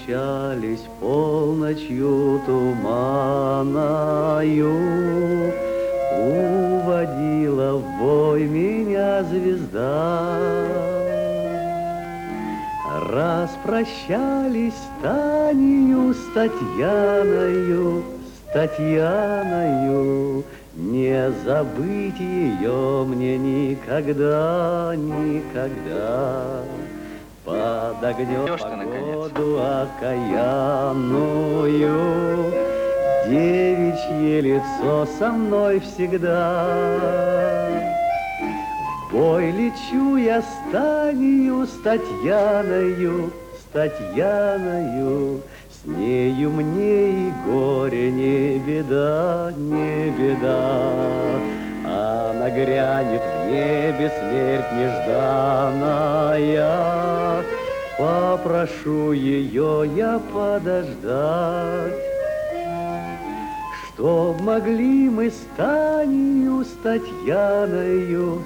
прощались полночью туманою, уводила в бой меня звезда. Распрощались с Танею, с Татьяною, не забыть ее мне никогда, никогда. Под огнем погоду окаянную, девичье лицо со мной всегда. В бой лечу я с Танею, с Татьяною, с нею мне и горе не беда, не беда. Она грянет в небе, смерть нежданная, попрошу ее я подождать. Чтоб могли мы с Танею, с Татьяною,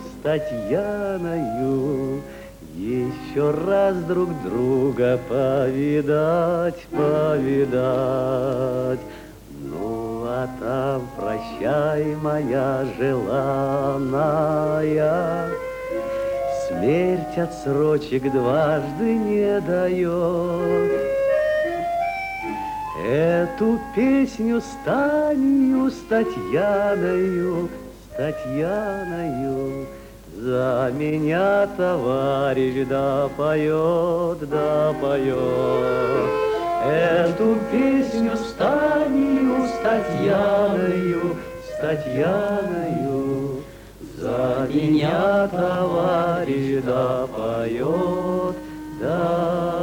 еще раз друг друга повидать, повидать. Ну, а там прощай, моя желанная, смерть отсрочек дважды не дает. Эту песню с Танею, с Татьяною, за меня товарищ да поет, да поет. Эту песню с Танею, с Татьяною, за меня товарищ да поет, да